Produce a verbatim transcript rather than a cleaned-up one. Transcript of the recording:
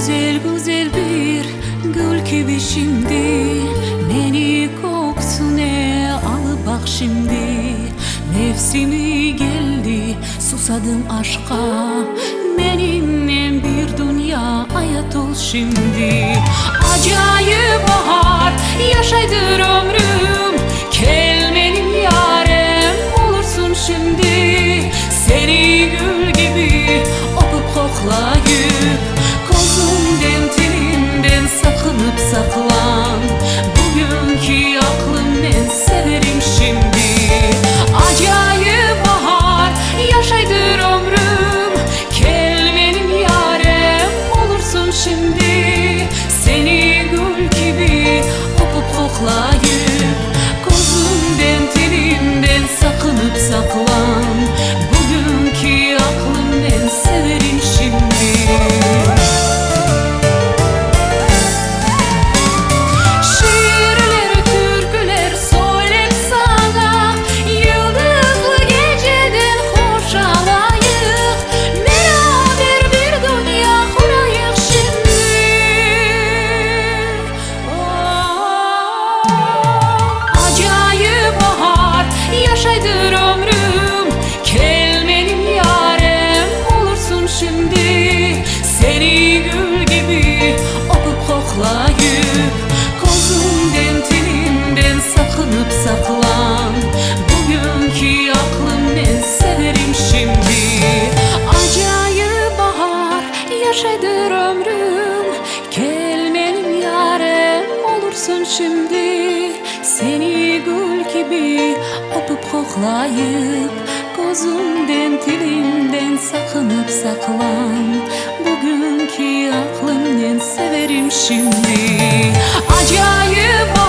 Güzel güzel bir gül gibi şimdi, beni kokusuna alıp bak şimdi. Mevsimi geldi, susadım aşka, benimle bir dünya hayat ol şimdi. Acayip bahar yaşaydır ömrüm, gel benim yarem olursun şimdi. Seni gül gibi öpüp koklayıp, gözümden telinden sakınıp saklan. Bugünkü aklımla severim şimdi. Acayip bahar yaşaydır ömrüm, gel benim yarem olursun şimdi. Seni gül gibi öpüp koklayıp, gözümden telinden sakınıp saklan. Bugünkü aklımla severim şimdi. Yaşaydır ömrüm, gel benim yarem olursun şimdi. Seni gül gibi öpüp koklayıp, gözümden telinden sakınıp saklan. Bugünkü aklımla severim şimdi. Acayip bahar yaşaydır ömrüm, gel benim yarem olursun şimdi. Seni gül gibi öpüp koklayıp, gözümden telinden sakınıp saklan. Bugünkü aklımla severim şimdi. Acayip